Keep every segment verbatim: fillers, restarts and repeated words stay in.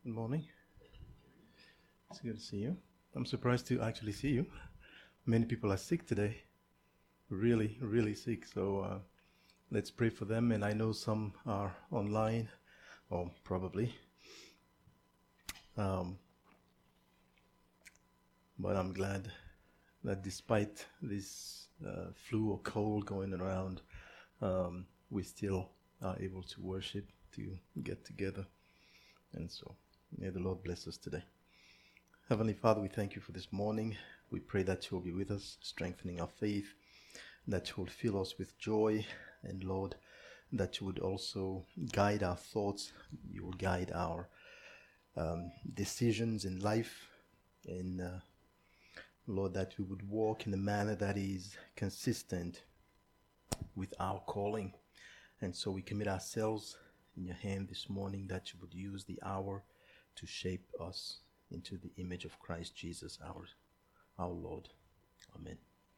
Good morning. It's good to see you. I'm surprised to actually see you. Many people are sick today. Really, really sick. So uh, let's pray for them. And I know some are online, or probably. Um, but I'm glad that despite this uh, flu or cold going around, um, we still are able to worship, to get together. And so may the Lord bless us today. Heavenly Father, we thank you for this morning. We pray that you will be with us, strengthening our faith, that you will fill us with joy, and Lord, that you would also guide our thoughts, you will guide our um, decisions in life, and uh, Lord, that we would walk in a manner that is consistent with our calling. And so we commit ourselves in your hand this morning, that you would use the hour to shape us into the image of Christ Jesus, our, our Lord. Amen.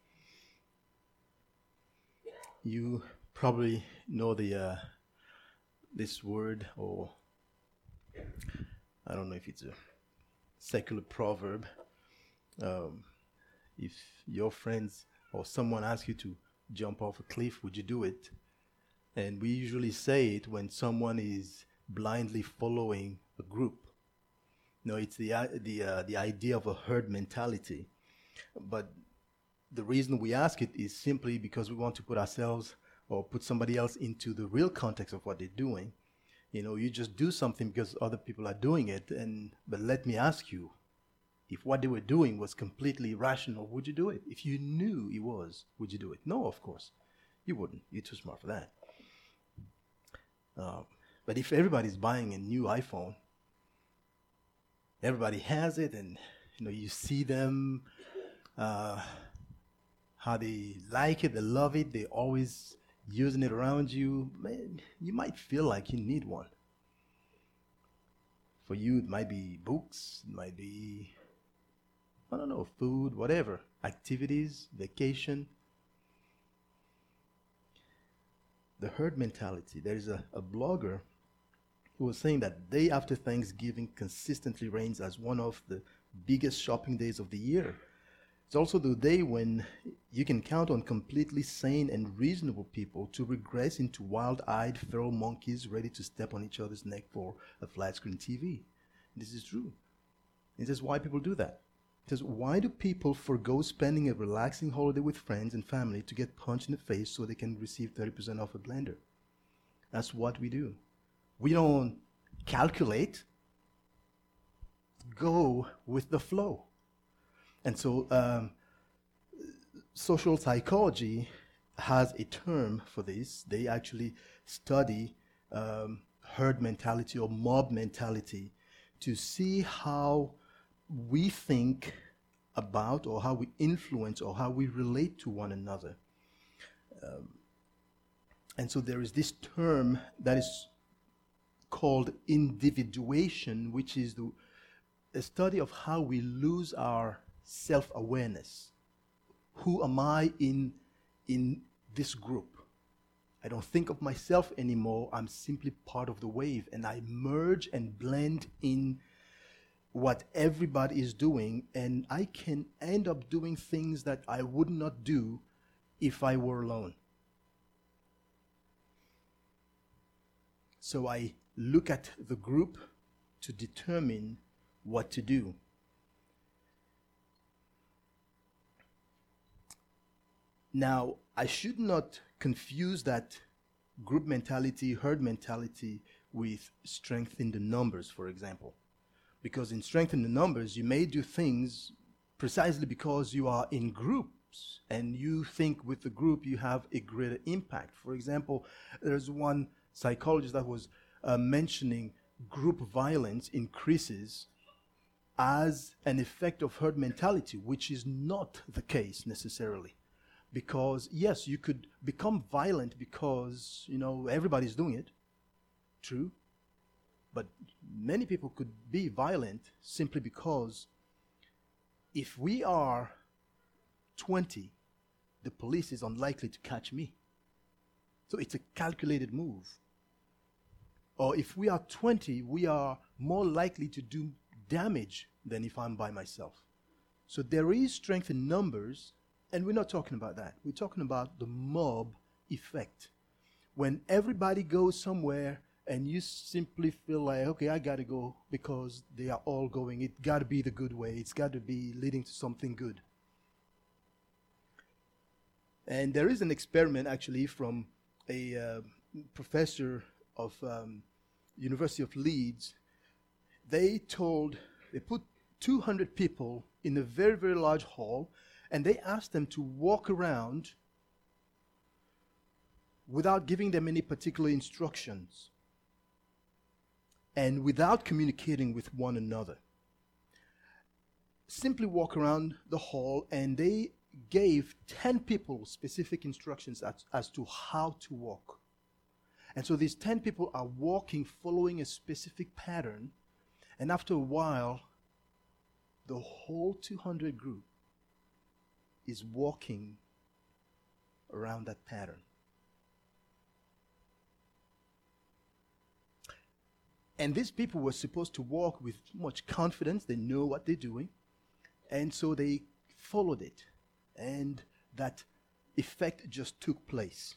You probably know the uh, this word, or I don't know if it's a secular proverb. Um, if your friends or someone asks you to jump off a cliff, would you do it? And we usually say it when someone is blindly following a group. No, it's the uh, the uh, the idea of a herd mentality. But the reason we ask it is simply because we want to put ourselves or put somebody else into the real context of what they're doing. You know, you just do something because other people are doing it. And but let me ask you, if what they were doing was completely rational, would you do it? If you knew it was, would you do it? No, of course, you wouldn't. You're too smart for that. Uh, but if everybody's buying a new iPhone, everybody has it, and you know you see them, uh, how they like it, they love it, they're always using it around you. Man, you might feel like you need one. For you, it might be books, it might be, I don't know, food, whatever, activities, vacation. The herd mentality. There is a, a blogger who was saying that day after Thanksgiving consistently reigns as one of the biggest shopping days of the year. It's also the day when you can count on completely sane and reasonable people to regress into wild-eyed feral monkeys ready to step on each other's neck for a flat-screen T V. This is true. This is why people do that. It says, why do people forego spending a relaxing holiday with friends and family to get punched in the face so they can receive thirty percent off a blender? That's what we do. We don't calculate. Go with the flow. And so um, social psychology has a term for this. They actually study um, herd mentality or mob mentality to see how we think about, or how we influence, or how we relate to one another. Um, and so there is this term that is called individuation, which is the a study of how we lose our self-awareness. Who am I in, in this group? I don't think of myself anymore. I'm simply part of the wave, and I merge and blend in what everybody is doing, and I can end up doing things that I would not do if I were alone. So I look at the group to determine what to do. Now, I should not confuse that group mentality, herd mentality, with strength in the numbers, for example. Because in strength in the numbers, you may do things precisely because you are in groups and you think with the group you have a greater impact. For example, there's one psychologist that was uh, mentioning group violence increases as an effect of herd mentality, which is not the case necessarily. Because yes, you could become violent because, you know, everybody's doing it. True. But many people could be violent simply because if we are twenty, the police is unlikely to catch me. So it's a calculated move. Or if we are twenty, we are more likely to do damage than if I'm by myself. So there is strength in numbers, and we're not talking about that. We're talking about the mob effect. When everybody goes somewhere and you simply feel like, okay, I got to go because they are all going. It got to be the good way. It's got to be leading to something good. And there is an experiment actually from a uh, professor of um, University of Leeds. They told, they put two hundred people in a very, very large hall, and they asked them to walk around without giving them any particular instructions and without communicating with one another. Simply walk around the hall, and they gave ten people specific instructions as, as to how to walk. And so these ten people are walking following a specific pattern, and after a while, the whole two hundred group is walking around that pattern. And these people were supposed to walk with much confidence. They know what they're doing. And so they followed it. And that effect just took place.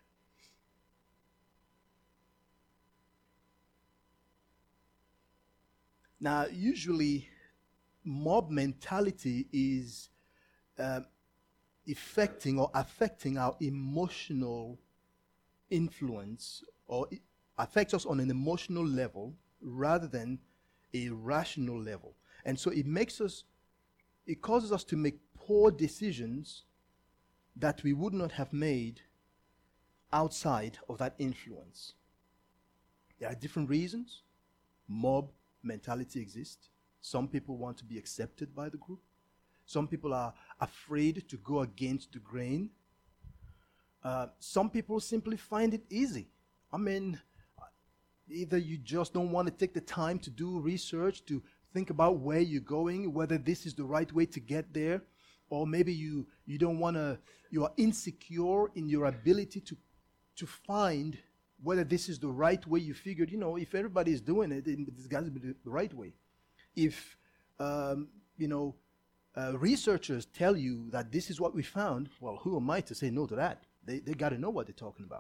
Now, usually, mob mentality is uh, affecting or affecting our emotional influence, or it affects us on an emotional level rather than a rational level. And so it makes us, it causes us to make poor decisions that we would not have made outside of that influence. There are different reasons mob mentality exists. Some people want to be accepted by the group. Some people are afraid to go against the grain. Uh, some people simply find it easy. I mean, either you just don't want to take the time to do research, to think about where you're going, whether this is the right way to get there, or maybe you, you don't want to, you are insecure in your ability to, to find whether this is the right way. You figured, you know, if everybody is doing it, it's got to be the right way. If, um, you know, uh, researchers tell you that this is what we found, well, who am I to say no to that? They, they got to know what they're talking about.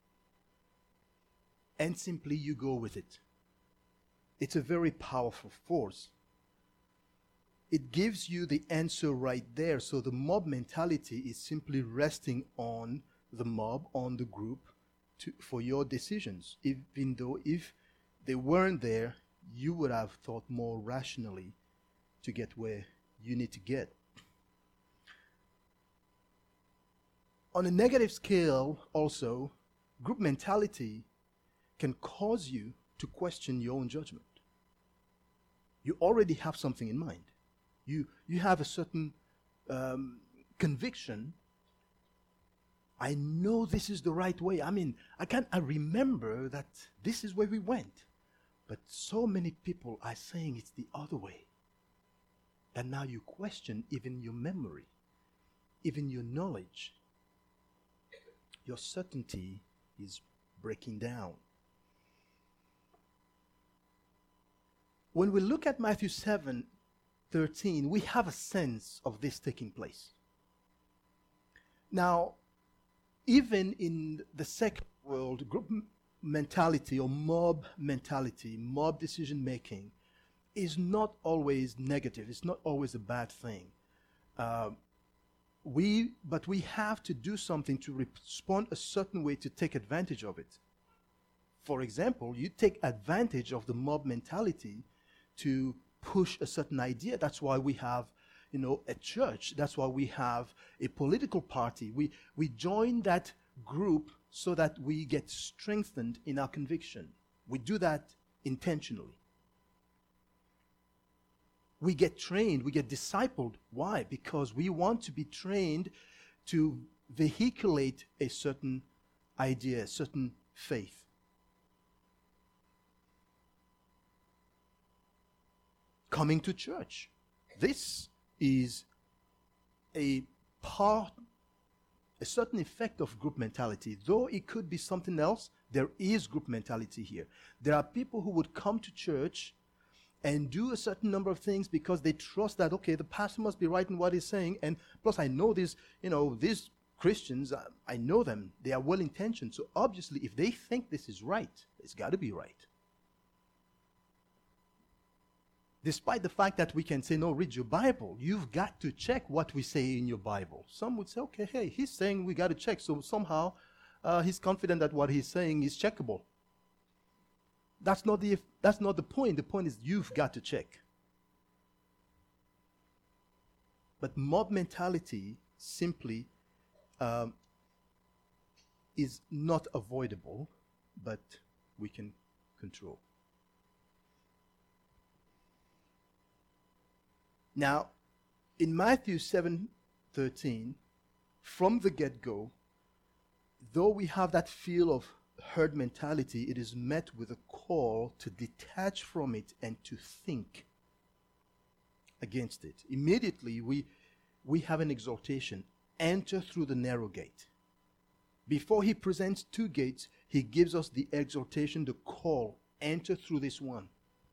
And simply you go with it. It's a very powerful force. It gives you the answer right there. So the mob mentality is simply resting on the mob, on the group, to, for your decisions. Even though if they weren't there, you would have thought more rationally to get where you need to get. On a negative scale, also, group mentality can cause you to question your own judgment. You already have something in mind. You, you have a certain um, conviction. I know this is the right way. I mean, I can't, I remember that this is where we went. But so many people are saying it's the other way. And now you question even your memory, even your knowledge. Your certainty is breaking down. When we look at Matthew seven thirteen, we have a sense of this taking place. Now, even in the secular world, group m- mentality or mob mentality, mob decision making, is not always negative. It's not always a bad thing. Uh, we, but we have to do something to respond a certain way to take advantage of it. For example, you take advantage of the mob mentality to push a certain idea. That's why we have, you know, a church. That's why we have a political party. We we join that group so that we get strengthened in our conviction. We do that intentionally. We get trained, we get discipled. Why? Because we want to be trained to vehiculate a certain idea, a certain faith. Coming to church. This is a part, a certain effect of group mentality. Though it could be something else, There is group mentality here. There are people who would come to church and do a certain number of things because they trust that, okay, the pastor must be right in what he's saying, and plus I know these, you know, these Christians, I, I know them, they are well-intentioned, so obviously if they think this is right, it's got to be right. Despite the fact that we can say, no, read your Bible, you've got to check what we say in your Bible. Some would say, okay, hey, he's saying we got to check, so somehow uh, he's confident that what he's saying is checkable. That's not the that's not the point. The point is you've got to check. But mob mentality simply um, is not avoidable, but we can control. Now, in Matthew seven thirteen, from the get-go, though we have that feel of herd mentality, it is met with a call to detach from it and to think against it. Immediately, we, we have an exhortation. Enter through the narrow gate. Before he presents two gates, he gives us the exhortation, the call. Enter through this one.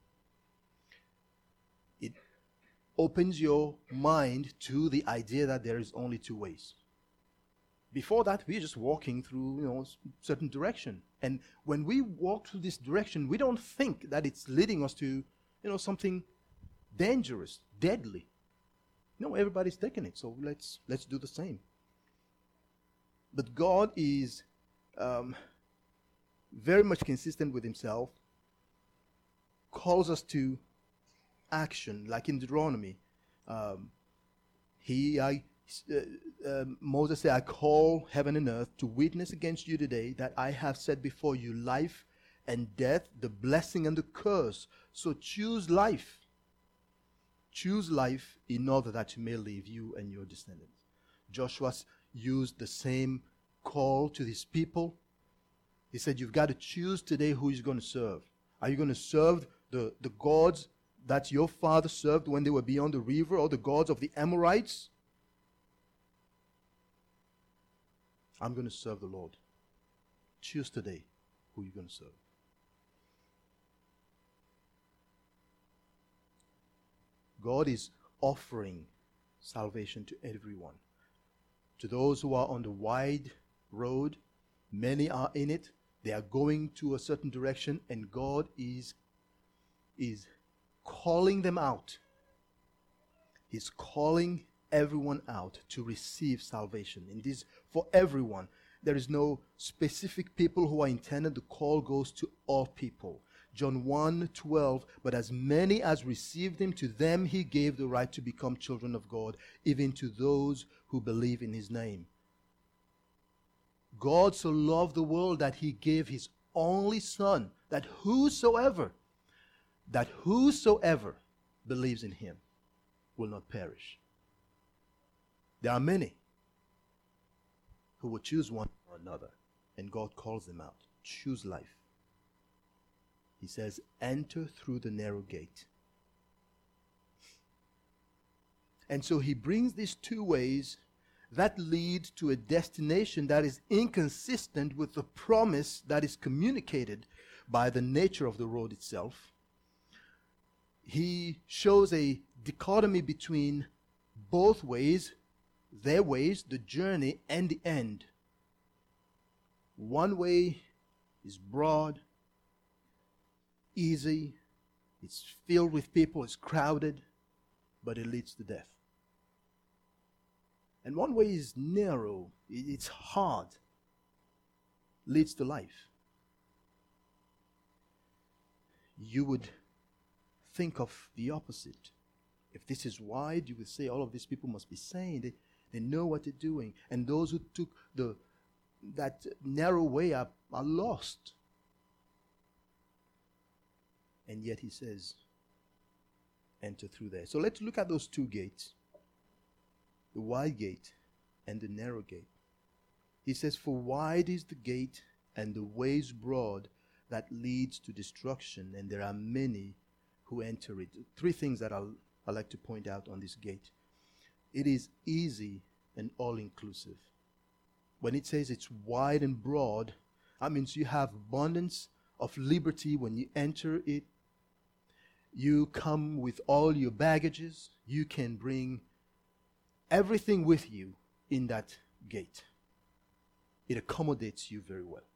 It opens your mind to the idea that there is only two ways. Before that, we're just walking through, you know, a certain direction. And when we walk through this direction, we don't think that it's leading us to, you know, something dangerous, deadly. No, everybody's taking it, so let's let's do the same. But God is um, very much consistent with himself, calls us to action, like in Deuteronomy. Um, he, I, uh, uh, Moses said, I call heaven and earth to witness against you today that I have set before you life and death, the blessing and the curse. So choose life. Choose life in order that you may live, you and your descendants. Joshua used the same call to his people. He said, you've got to choose today who you're going to serve. Are you going to serve the, the gods that your father served when they were beyond the river, or the gods of the Amorites? I'm going to serve the Lord. Choose today who you're going to serve. God is offering salvation to everyone. To those who are on the wide road, many are in it. They are going to a certain direction, and God is, is calling them out. He's calling everyone out to receive salvation. In this, for everyone. There is no specific people who are intended. The call goes to all people. John one twelve, but as many as received him, to them he gave the right to become children of God, even to those who believe in his name. God so loved the world that he gave his only Son, that whosoever, that whosoever believes in him will not perish. There are many who will choose one or another, and God calls them out. Choose life. He says, enter through the narrow gate. And so he brings these two ways that lead to a destination that is inconsistent with the promise that is communicated by the nature of the road itself. He shows a dichotomy between both ways, their ways, the journey, and the end. One way is broad, easy, it's filled with people, it's crowded, but it leads to death. And one way is narrow, it's hard, leads to life. You would think of the opposite. If this is wide, you would say all of these people must be sane. They, they know what they're doing. And those who took the that narrow way are, are lost. And yet he says, enter through there. So let's look at those two gates. The wide gate and the narrow gate. He says, for wide is the gate and the way is broad that leads to destruction, and there are many who enter it. Three things that I'll, I'd like to point out on this gate. It is easy and all-inclusive. When it says it's wide and broad, That means you have abundance of liberty when you enter it. You come with all your baggages. You can bring everything with you in that gate. It accommodates you very well.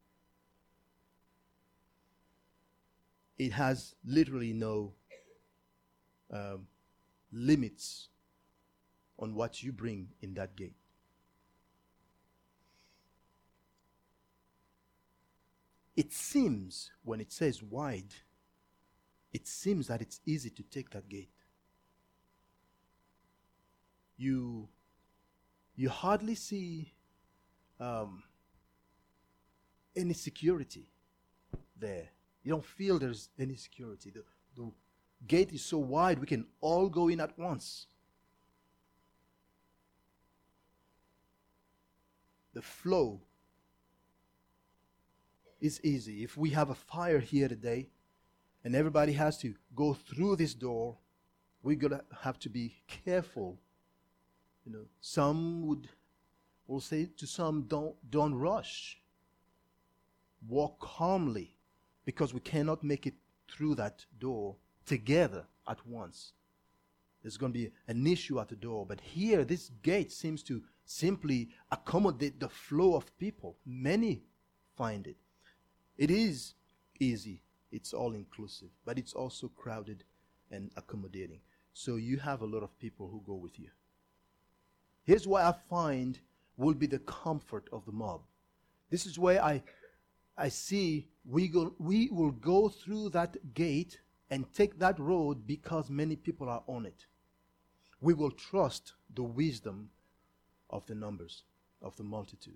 It has literally no um, limits on what you bring in that gate. It seems, when it says wide, it seems that it's easy to take that gate. You, you hardly see um, any security there. You don't feel there's any security. The, the gate is so wide, we can all go in at once. The flow is easy. If we have a fire here today and everybody has to go through this door, we're going to have to be careful. You know, some would will say to some, don't don't rush. Walk calmly, because we cannot make it through that door together at once. There's going to be an issue at the door. But here, this gate seems to simply accommodate the flow of people. Many find it. It is easy. It's all inclusive. But it's also crowded and accommodating. So you have a lot of people who go with you. Here's what I find will be the comfort of the mob. This is where I I see we go we will go through that gate and take that road because many people are on it. We will trust the wisdom of the numbers, of the multitude.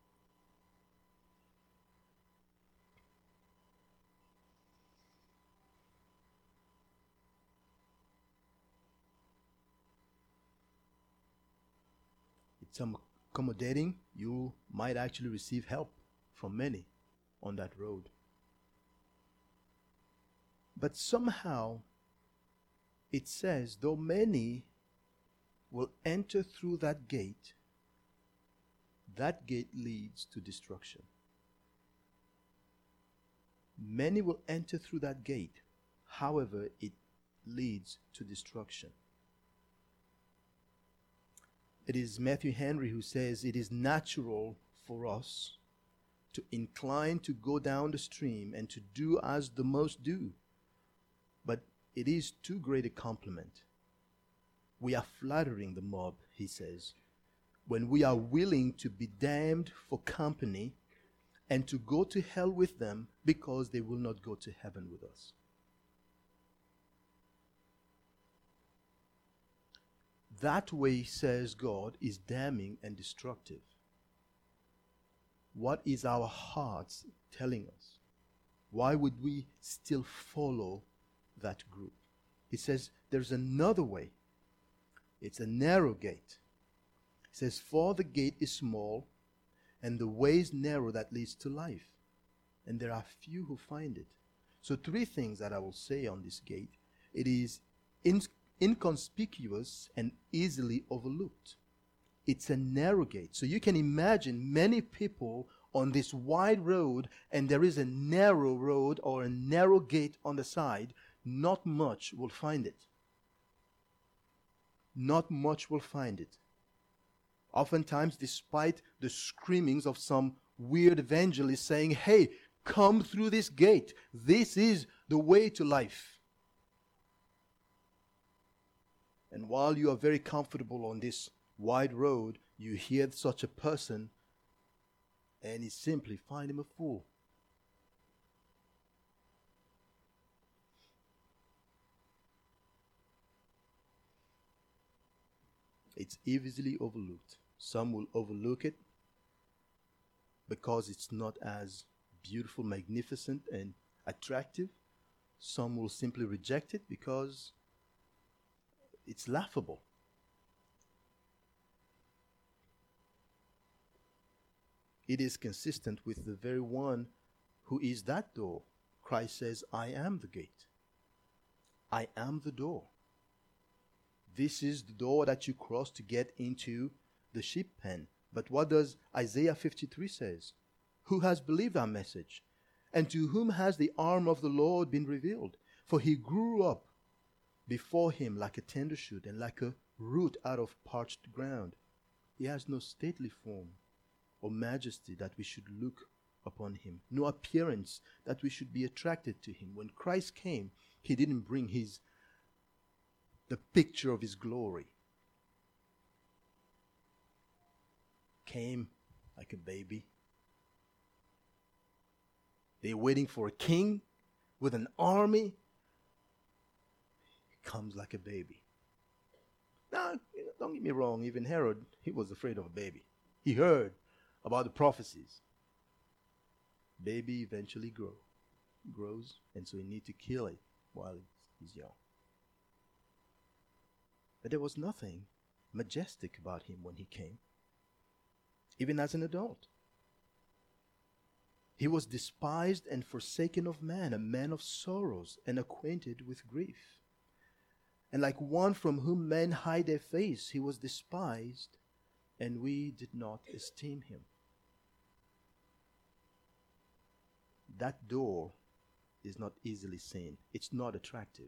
It's accommodating. You might actually receive help from many on that road. But somehow it says, though many will enter through that gate, that gate leads to destruction. Many will enter through that gate, however, it leads to destruction. It is Matthew Henry who says it is natural for us to incline to go down the stream and to do as the most do. But it is too great a compliment. We are flattering the mob, he says, when we are willing to be damned for company and to go to hell with them because they will not go to heaven with us. That way, says God, is damning and destructive. What is our hearts telling us? Why would we still follow that group? He says there's another way. It's a narrow gate. He says, for the gate is small and the way is narrow that leads to life, and there are few who find it. So three things that I will say on this gate. It is in, inconspicuous and easily overlooked. It's a narrow gate. So you can imagine many people on this wide road, and there is a narrow road or a narrow gate on the side. Not much will find it. Not much will find it. Oftentimes, despite the screamings of some weird evangelist saying, hey, come through this gate. This is the way to life. And while you are very comfortable on this wide road, you hear such a person and you simply find him a fool. It's easily overlooked. Some will overlook it because it's not as beautiful, magnificent, and attractive. Some will simply reject it because it's laughable. It is consistent with the very one who is that door. Christ says, I am the gate. I am the door. This is the door that you cross to get into the sheep pen. But what does Isaiah fifty-three says? who has believed our message, and to whom has the arm of the Lord been revealed? For he grew up before him like a tender shoot, and like a root out of parched ground. He has no stately form or majesty that we should look upon him, no appearance that we should be attracted to him. When Christ came, he didn't bring his the picture of his glory. Came like a baby. They're waiting for a king with an army. He comes like a baby. Now, don't get me wrong, even Herod, he was afraid of a baby. He heard about the prophecies. Baby eventually grow, grows, and so you need to kill it while it's young. But there was nothing majestic about him when he came, even as an adult. He was despised and forsaken of man, a man of sorrows and acquainted with grief. And like one from whom men hide their face, he was despised, and we did not esteem him. That door is not easily seen. It's not attractive.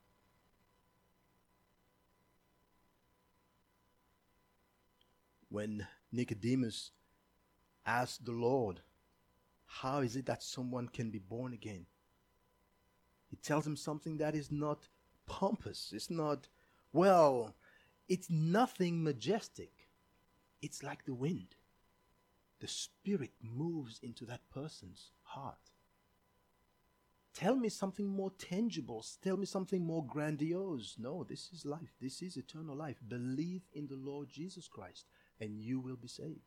When Nicodemus asked the Lord, how is it that someone can be born again? He tells him something that is not pompous. It's not, well, it's nothing majestic. It's like the wind. The Spirit moves into that person's heart. Tell me something more tangible. Tell me something more grandiose. No, this is life. This is eternal life. Believe in the Lord Jesus Christ, and you will be saved.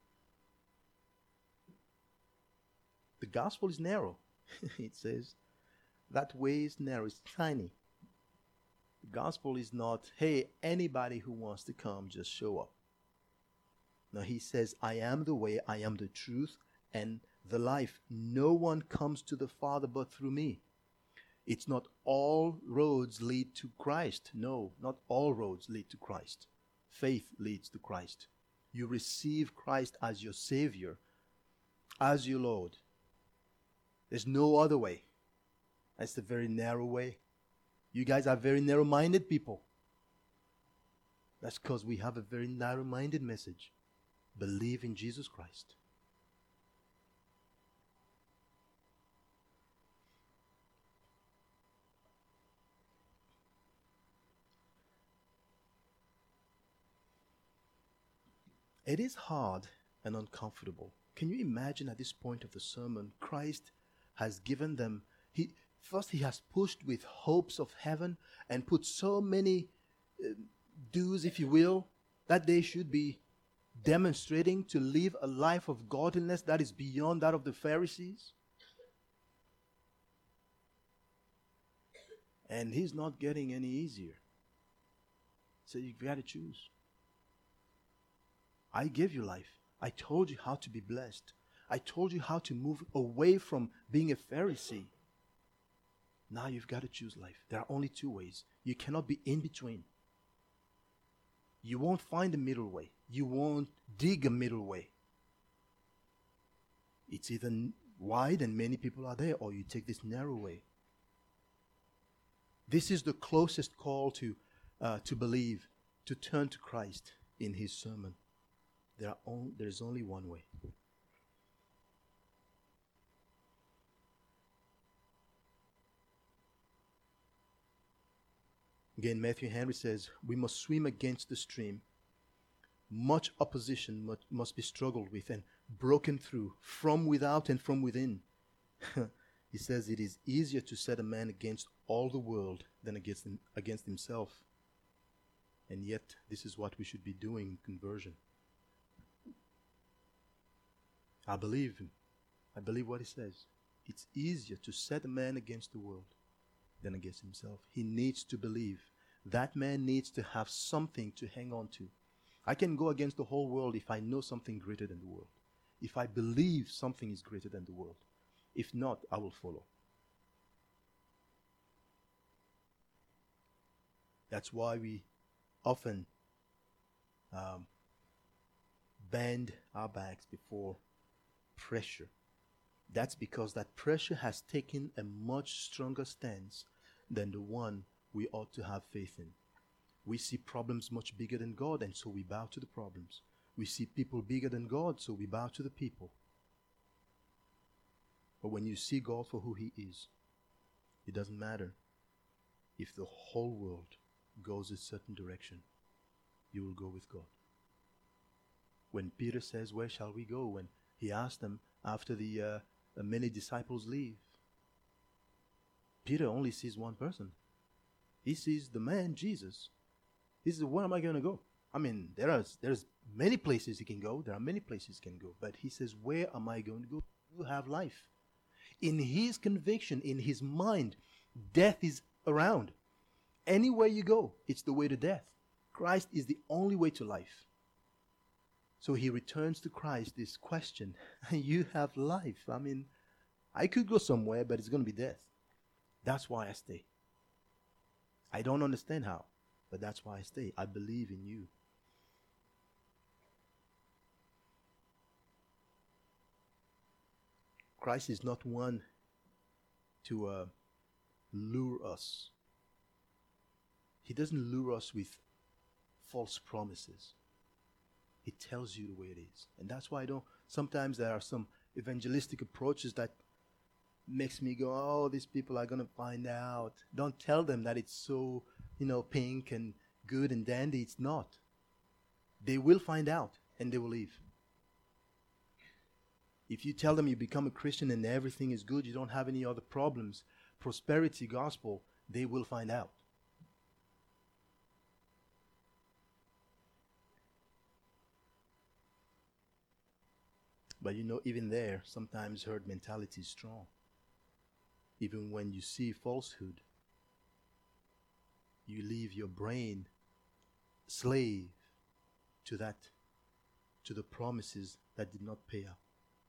The gospel is narrow. It says that way is narrow. It's tiny. The gospel is not, hey, anybody who wants to come, just show up. No, he says, I am the way, I am the truth, and the life. No one comes to the Father but through me. It's not all roads lead to Christ. No, not all roads lead to Christ. Faith leads to Christ. You receive Christ as your Savior, as your Lord. There's no other way. That's the very narrow way. You guys are very narrow-minded people. That's because we have a very narrow-minded message. Believe in Jesus Christ. It is hard and uncomfortable. Can you imagine at this point of the sermon, Christ has given them, he first he has pushed with hopes of heaven and put so many uh, dues, if you will, that they should be demonstrating to live a life of godliness that is beyond that of the Pharisees. And he's not getting any easier. So you've got to choose. I gave you life. I told you how to be blessed. I told you how to move away from being a Pharisee. Now you've got to choose life. There are only two ways. You cannot be in between. You won't find a middle way. You won't dig a middle way. It's either wide and many people are there, or you take this narrow way. This is the closest call to, uh, to believe, to turn to Christ in his sermon. There are on, there is only one way. Again, Matthew Henry says, we must swim against the stream. Much opposition must, must be struggled with and broken through from without and from within. He says it is easier to set a man against all the world than against, him, against himself. And yet, this is what we should be doing in conversion. I believe him. I believe what he says. It's easier to set a man against the world than against himself. He needs to believe. That man needs to have something to hang on to. I can go against the whole world if I know something greater than the world. If I believe something is greater than the world. If not, I will follow. That's why we often um, bend our backs before pressure, That's because that pressure has taken a much stronger stance than the one we ought to have faith in. We see problems much bigger than God, and so we bow to the problems. We see people bigger than God, so we bow to the people. But when you see God for who He is, it doesn't matter if the whole world goes a certain direction, you will go with God. When Peter says, "Where shall we go?" when he asked them after the uh, uh, many disciples leave, Peter only sees one person. He sees the man, Jesus. He says, "Where am I going to go?" I mean, there are there's many places he can go. There are many places he can go. But he says, "Where am I going to go?" You have life. In his conviction, in his mind, death is around. Anywhere you go, it's the way to death. Christ is the only way to life. So he returns to Christ this question, you have life. I mean, I could go somewhere, but it's going to be death. That's why I stay. I don't understand how, but that's why I stay. I believe in you. Christ is not one to uh, lure us. He doesn't lure us with false promises. He tells you the way it is. And that's why I don't, sometimes there are some evangelistic approaches that makes me go, oh, these people are going to find out. Don't tell them that it's so, you know, pink and good and dandy. It's not. They will find out and they will leave. If you tell them you become a Christian and everything is good, you don't have any other problems, prosperity gospel, they will find out. But you know, even there, sometimes herd mentality is strong. Even when you see falsehood, you leave your brain slave to that, to the promises that did not pay out.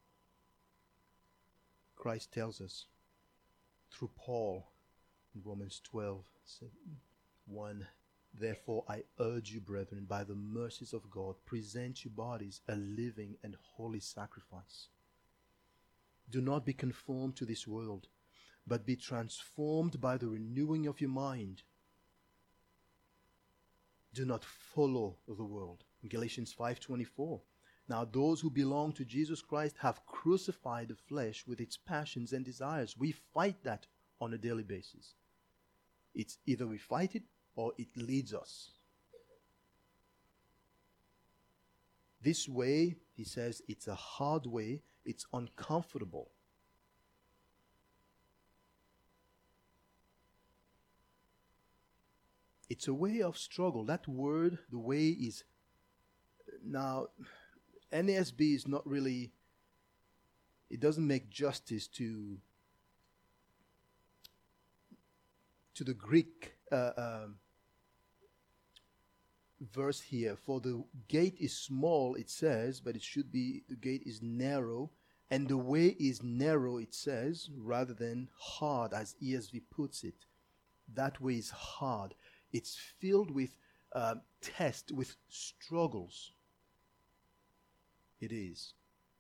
Christ tells us through Paul in Romans twelve, one, therefore I urge you, brethren, by the mercies of God, present your bodies a living and holy sacrifice. Do not be conformed to this world, but be transformed by the renewing of your mind. Do not follow the world. In Galatians five twenty-four. Now those who belong to Jesus Christ have crucified the flesh with its passions and desires. We fight that on a daily basis. It's either we fight it or it leads us. This way, he says, it's a hard way, it's uncomfortable. It's a way of struggle. That word, the way, is now N A S B is not really, it doesn't make justice to to the Greek uh, um, verse here. For the gate is small, it says, but it should be the gate is narrow, and the way is narrow, it says, rather than hard, as E S V puts it. That way is hard. It's filled with uh, tests, with struggles. It is.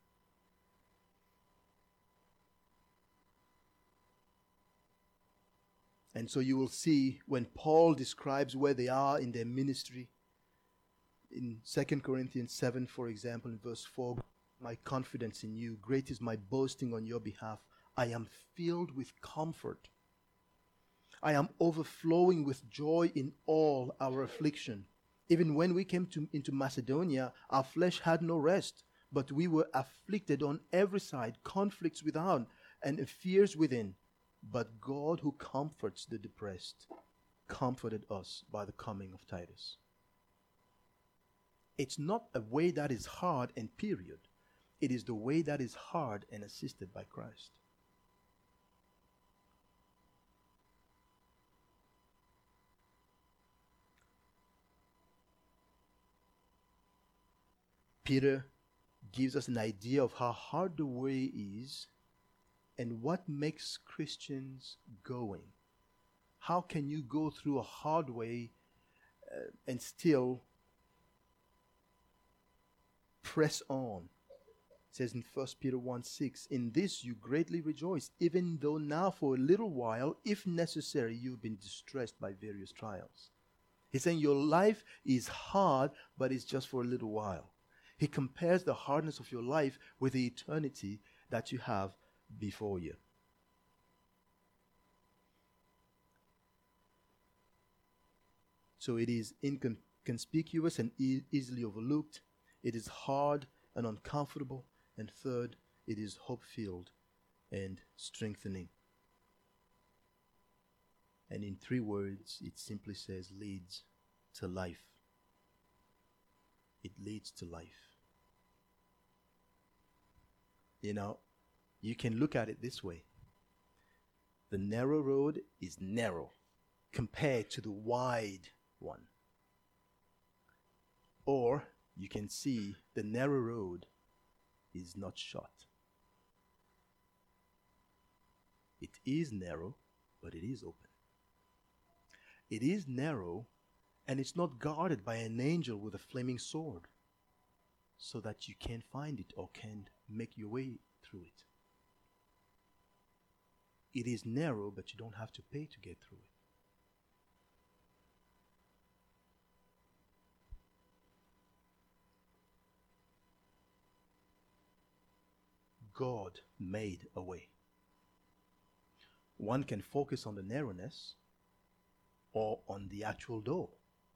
And so you will see when Paul describes where they are in their ministry, in Second Corinthians seven, for example, in verse four, my confidence in you, great is my boasting on your behalf. I am filled with comfort. I am overflowing with joy in all our affliction. Even when we came to, into Macedonia, our flesh had no rest, but we were afflicted on every side, conflicts without and fears within. But God, who comforts the depressed, comforted us by the coming of Titus. It's not a way that is hard and period. It is the way that is hard and assisted by Christ. Peter gives us an idea of how hard the way is and what makes Christians going. How can you go through a hard way uh, and still press on? It says in First Peter one six, in this you greatly rejoice, even though now for a little while, if necessary, you've been distressed by various trials. He's saying your life is hard, but it's just for a little while. He compares the hardness of your life with the eternity that you have before you. So it is inconspicuous and e- easily overlooked. It is hard and uncomfortable. And third, it is hope-filled and strengthening. And in three words, it simply says leads to life. It leads to life. You know, you can look at it this way. The narrow road is narrow compared to the wide one. Or you can see the narrow road is not short. It is narrow, but it is open. It is narrow, and it's not guarded by an angel with a flaming sword, so that you can't find it or can't make your way through it. It is narrow, but you don't have to pay to get through it. God made a way. One can focus on the narrowness or on the actual door.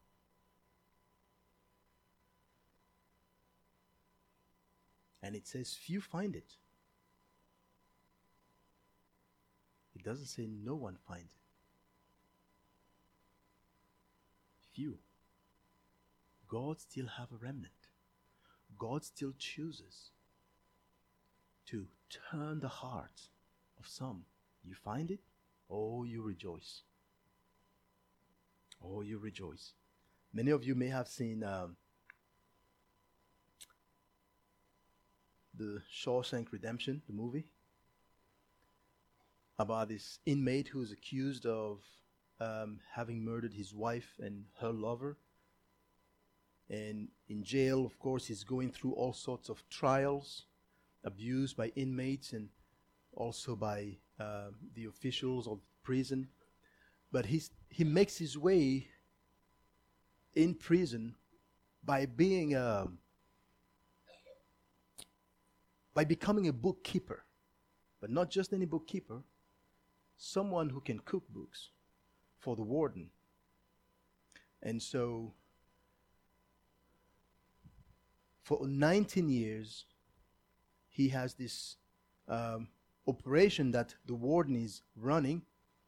And it says few find it. It doesn't say no one finds it. Few. God still have a remnant. God still chooses to turn the heart of some. You find it, oh, you rejoice. Oh, you rejoice. Many of you may have seen um, the Shawshank Redemption, the movie, about this inmate who is accused of um, having murdered his wife and her lover. And in jail, of course, he's going through all sorts of trials, abused by inmates and also by uh, the officials of prison. But he's, he makes his way in prison by being a, by becoming a bookkeeper. But not just any bookkeeper, someone who can cook books for the warden. And so for nineteen years, he has this um, operation that the warden is running,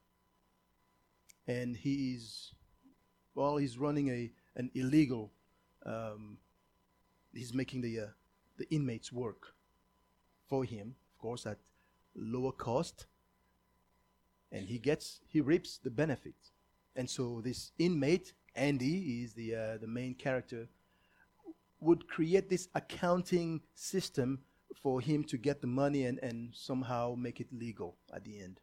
and he is, well, he's running a an illegal. Um, he's making the uh, the inmates work for him, of course, at lower cost, and he gets he reaps the benefits. And so this inmate, Andy, is the uh, the main character, would create this accounting system for him to get the money and, and somehow make it legal at the end.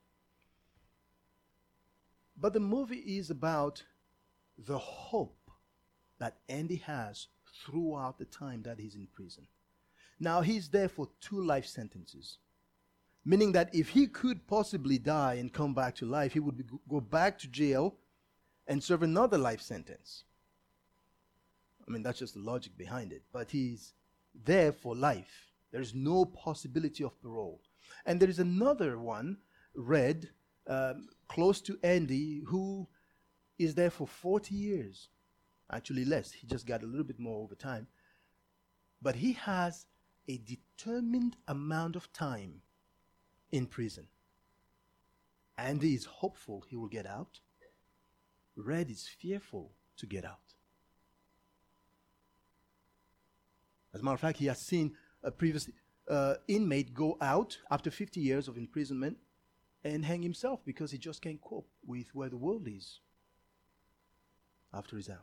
But the movie is about the hope that Andy has throughout the time that he's in prison. Now, he's there for two life sentences, meaning that if he could possibly die and come back to life, he would be, go back to jail and serve another life sentence. I mean, that's just the logic behind it. But he's there for life. There's no possibility of parole. And there is another one, Red, um, close to Andy, who is there for forty years. Actually less. He just got a little bit more over time. But he has a determined amount of time in prison. Andy is hopeful he will get out. Red is fearful to get out. As a matter of fact, he has seen a previous uh, inmate go out after fifty years of imprisonment and hang himself because he just can't cope with where the world is after he's out.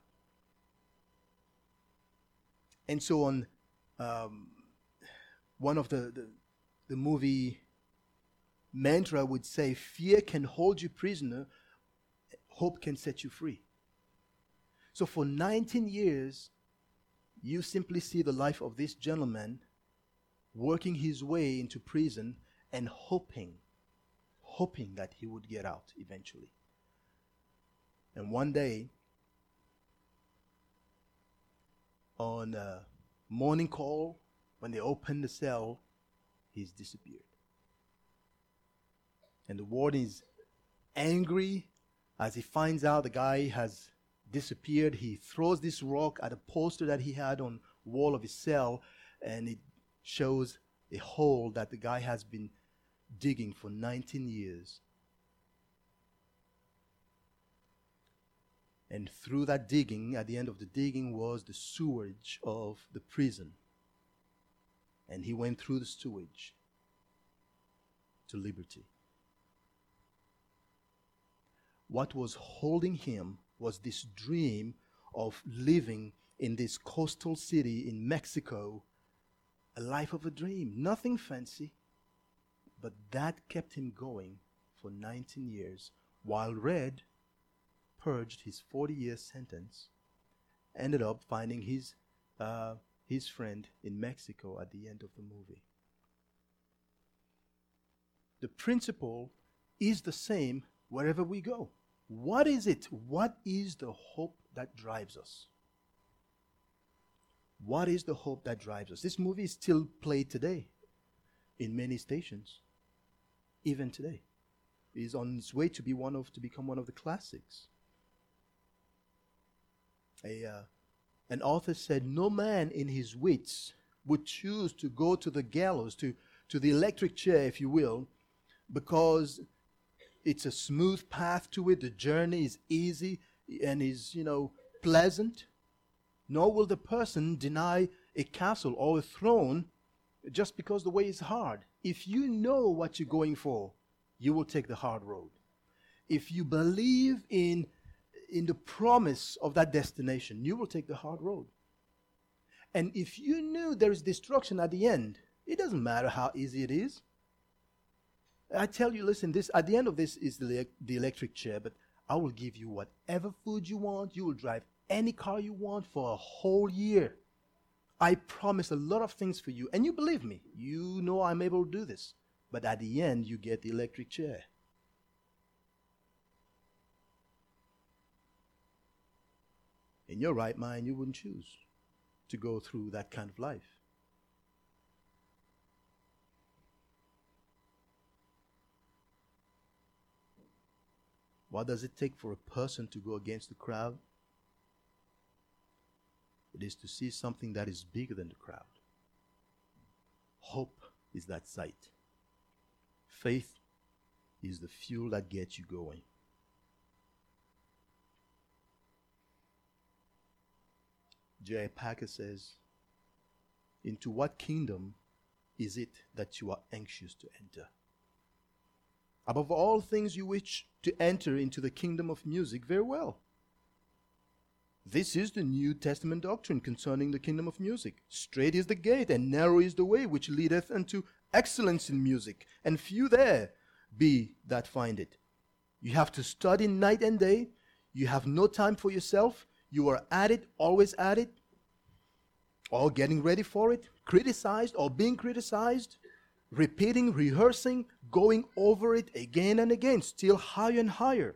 And so on, um, one of the, the, the movie mantra would say, fear can hold you prisoner, hope can set you free. So for nineteen years, you simply see the life of this gentleman working his way into prison and hoping, hoping that he would get out eventually. And one day, on a morning call, when they opened the cell, he's disappeared. And the warden is angry as he finds out the guy has disappeared. He throws this rock at a poster that he had on the wall of his cell, and it shows a hole that the guy has been digging for nineteen years. And through that digging, at the end of the digging was the sewage of the prison. And he went through the sewage to liberty. What was holding him was this dream of living in this coastal city in Mexico, a life of a dream, nothing fancy, but that kept him going for nineteen years, while Red purged his forty-year sentence, ended up finding his uh, his friend in Mexico at the end of the movie. The principle is the same wherever we go. What is it? What is the hope that drives us? What is the hope that drives us? This movie is still played today in many stations, even today. It is on its way to be one of to become one of the classics. A uh, an author said, "No man in his wits would choose to go to the gallows, to to the electric chair, if you will, because it's a smooth path to it. The journey is easy and is, you know, pleasant. Nor will the person deny a castle or a throne just because the way is hard. If you know what you're going for, you will take the hard road. If you believe in, in the promise of that destination, you will take the hard road. And if you knew there is destruction at the end, it doesn't matter how easy it is. I tell you, listen, this at the end of this is the, the electric chair, but I will give you whatever food you want. You will drive any car you want for a whole year. I promise a lot of things for you. And you believe me. You know I'm able to do this. But at the end, you get the electric chair. In your right mind, you wouldn't choose to go through that kind of life. What does it take for a person to go against the crowd? It is to see something that is bigger than the crowd. Hope is that sight. Faith is the fuel that gets you going. J I Packer says, "Into what kingdom is it that you are anxious to enter? Above all things you wish to enter into the kingdom of music, very well. This is the New Testament doctrine concerning the kingdom of music. Straight is the gate, and narrow is the way which leadeth unto excellence in music, and few there be that find it. You have to study night and day. You have no time for yourself. You are at it, always at it, or getting ready for it, criticized or being criticized, repeating, rehearsing, going over it again and again, still higher and higher.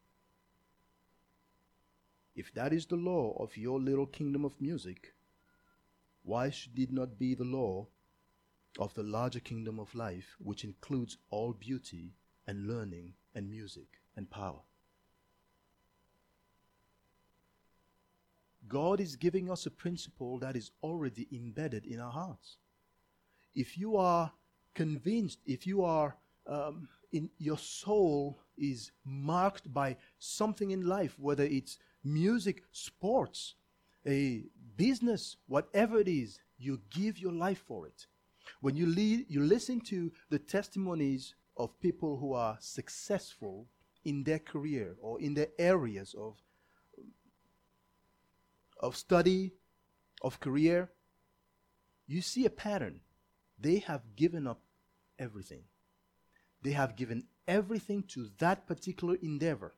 If that is the law of your little kingdom of music, why should it not be the law of the larger kingdom of life, which includes all beauty and learning and music and power?" God is giving us a principle that is already embedded in our hearts. If you are convinced, if you are um, in your soul is marked by something in life, whether it's music, sports, a business, whatever it is, you give your life for it. When you lead, you listen to the testimonies of people who are successful in their career or in their areas of of study, of career, you see a pattern. They have given up everything. They have given everything to that particular endeavor.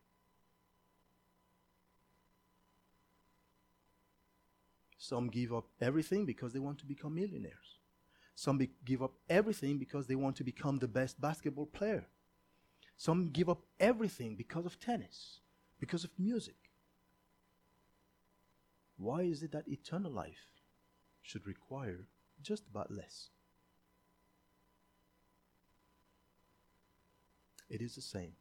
Some give up everything because they want to become millionaires. Some be- give up everything because they want to become the best basketball player. Some give up everything because of tennis, because of music. Why is it that eternal life should require just about less? It is the same.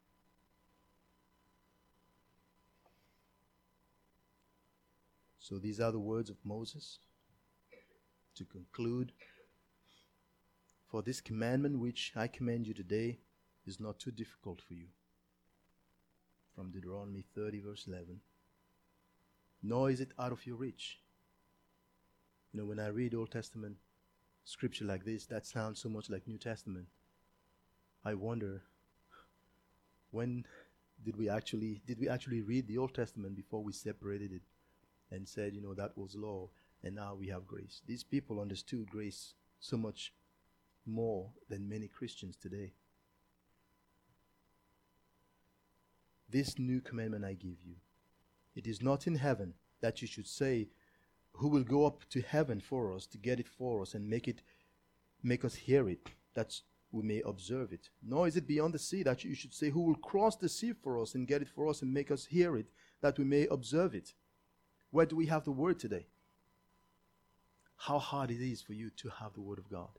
So these are the words of Moses. To conclude, for this commandment which I command you today is not too difficult for you. From Deuteronomy thirty verse eleven. Nor is it out of your reach. You know, when I read Old Testament scripture like this, that sounds so much like New Testament. I wonder, when did we actually did we actually read the Old Testament before we separated it and said, you know, that was law and now we have grace? These people understood grace so much more than many Christians today. This new commandment I give you. It is not in heaven that you should say, who will go up to heaven for us to get it for us and make it, make us hear it, that we may observe it. Nor is it beyond the sea that you should say, who will cross the sea for us and get it for us and make us hear it, that we may observe it. Where do we have the word today? How hard it is for you to have the word of God.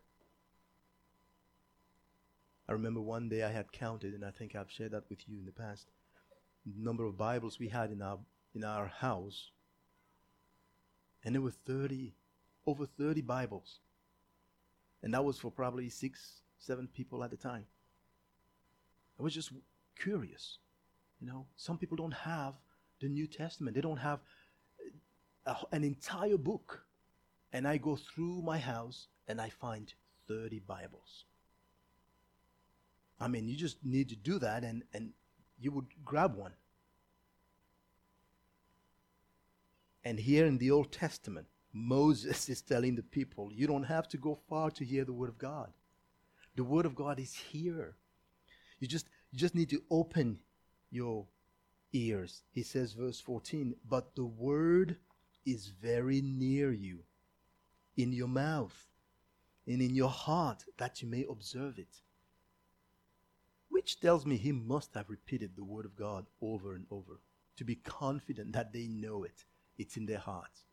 I remember one day I had counted, and I think I've shared that with you in the past, the number of Bibles we had in our in our house. And there were thirty, over thirty Bibles. And that was for probably six, seven people at the time. I was just curious. You know, some people don't have the New Testament. They don't have a, an entire book. And I go through my house and I find thirty Bibles. I mean, you just need to do that and, and you would grab one. And here in the Old Testament, Moses is telling the people, you don't have to go far to hear the word of God. The word of God is here. You just, you just need to open your ears. He says, verse fourteen, but the word is very near you, in your mouth and in your heart, that you may observe it. Which tells me he must have repeated the word of God over and over to be confident that they know it. It's in their hearts.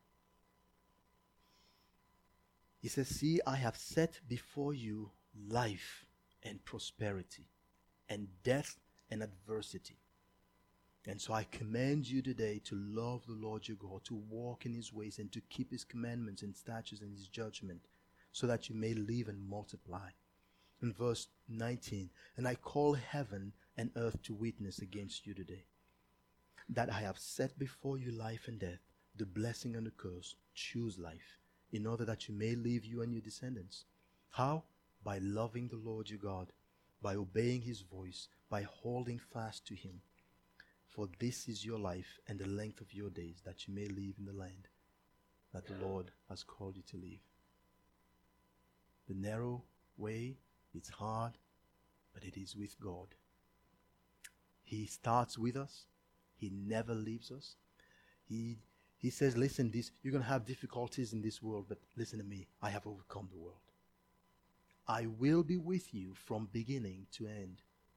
He says, see, I have set before you life and prosperity and death and adversity. And so I command you today to love the Lord your God, to walk in his ways and to keep his commandments and statutes and his judgment, so that you may live and multiply. In verse nineteen, and I call heaven and earth to witness against you today, that I have set before you life and death, the blessing and the curse. Choose life, in order that you may live, you and your descendants. How? By loving the Lord your God, by obeying his voice, by holding fast to him. For this is your life and the length of your days, that you may live in the land that the Lord has called you to live. The narrow way, it's hard, but it is with God. He starts with us. He never leaves us. He he says, listen, this you're going to have difficulties in this world, but listen to me. I have overcome the world. I will be with you from beginning to end.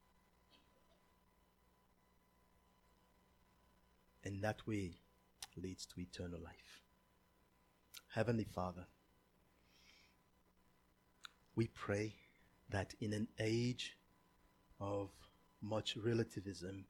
And that way leads to eternal life. Heavenly Father, we pray that in an age of much relativism,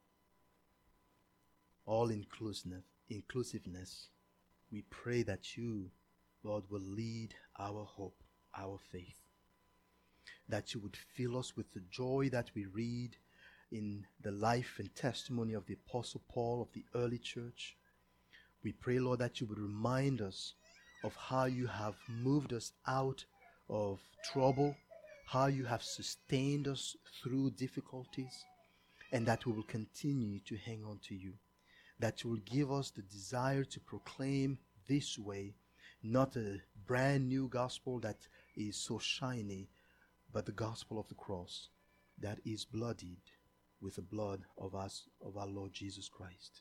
all inclusiveness, inclusiveness, we pray that you, Lord, will lead our hope, our faith. That you would fill us with the joy that we read in the life and testimony of the Apostle Paul of the early church. We pray, Lord, that you would remind us of how you have moved us out of trouble, how you have sustained us through difficulties, and that we will continue to hang on to you. That you will give us the desire to proclaim this way, not a brand new gospel that is so shiny, but the gospel of the cross that is bloodied with the blood of us, of our Lord Jesus Christ.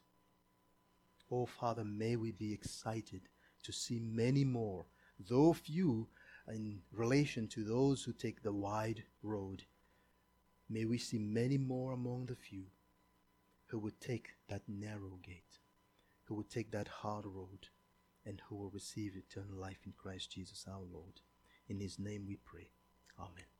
Oh, Father, may we be excited to see many more, though few, in relation to those who take the wide road, may we see many more among the few who would take that narrow gate, who would take that hard road, and who will receive eternal life in Christ Jesus our Lord. In his name we pray. Amen.